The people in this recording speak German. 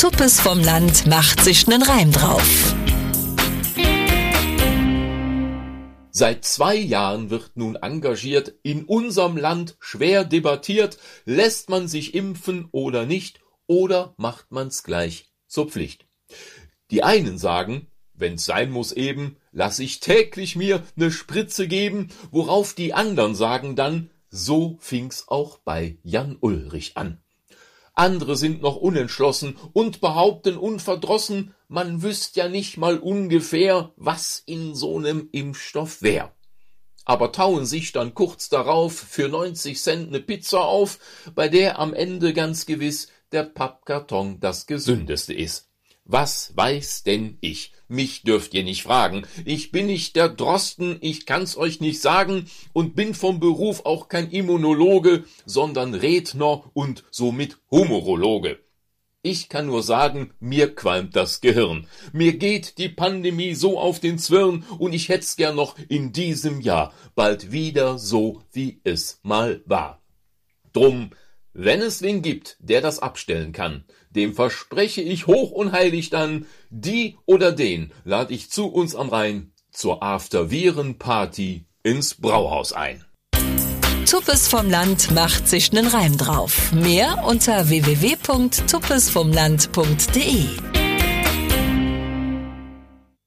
Tuppes vom Land macht sich nen Reim drauf. Seit 2 Jahren wird nun engagiert, in unserem Land schwer debattiert, lässt man sich impfen oder nicht, oder macht man's gleich zur Pflicht. Die einen sagen, wenn's sein muss eben, lass ich täglich mir ne Spritze geben, worauf die anderen sagen dann, so fing's auch bei Jan Ulrich an. Andere sind noch unentschlossen und behaupten unverdrossen, man wüsst ja nicht mal ungefähr, was in so nem Impfstoff wär. Aber tauen sich dann kurz darauf für 90 Cent ne Pizza auf, bei der am Ende ganz gewiss der Pappkarton das gesündeste ist. Was weiß denn ich? Mich dürft ihr nicht fragen. Ich bin nicht der Drosten, ich kann's euch nicht sagen und bin vom Beruf auch kein Immunologe, sondern Redner und somit Humorologe. Ich kann nur sagen, mir qualmt das Gehirn. Mir geht die Pandemie so auf den Zwirn und ich hätt's gern noch in diesem Jahr bald wieder so, wie es mal war. Drum, wenn es wen gibt, der das abstellen kann, dem verspreche ich hoch und heilig dann, die oder den lad ich zu uns am Rhein zur After-Viren-Party ins Brauhaus ein. Tuppes vom Land macht sich nen Reim drauf. Mehr unter www.tuppesvomland.de.